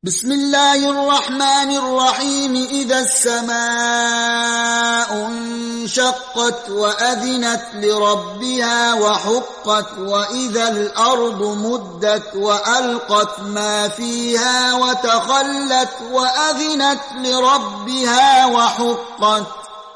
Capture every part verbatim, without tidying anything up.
بسم الله الرحمن الرحيم إذا السماء انشقت وأذنت لربها وحقت وإذا الأرض مدت وألقت ما فيها وتخلت وأذنت لربها وحقت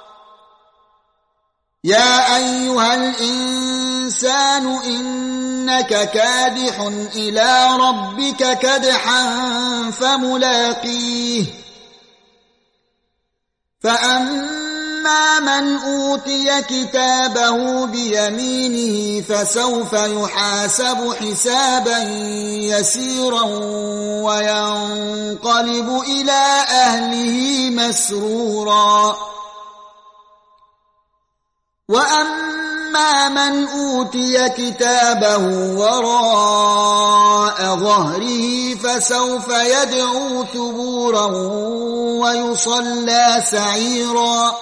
يا أيها الإنسان إنك كادح إلى ربك كدحا فملاقيه فأما من أوتي كتابه بيمينه فسوف يحاسب حسابا يسيرا وينقلب إلى أهله مسرورا وأما من أوتي كتابه وراء ظهره فسوف يدعو ثبورا ويصلى سعيرا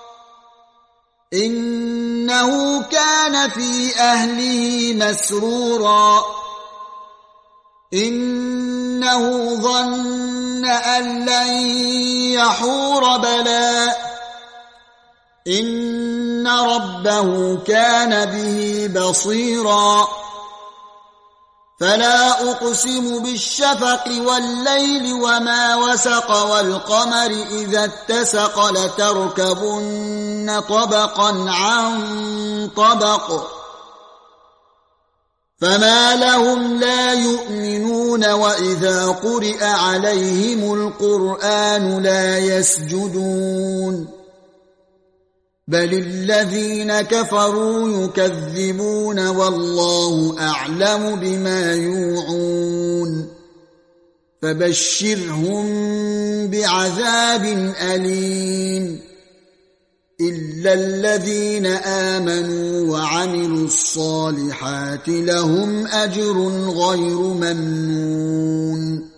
إنه كان في أهله مسرورا إنه ظن أن لن يحور بلى إن ربه كان به بصيرا فلا أقسم بالشفق والليل وما وسق والقمر إذا اتسق لتركبن طبقا عن طبق فما لهم لا يؤمنون وإذا قرئ عليهم القرآن لا يسجدون بل الذين كفروا يكذبون والله أعلم بما يوعون فبشرهم بعذاب أليم إلا الذين آمنوا وعملوا الصالحات لهم أجر غير ممنون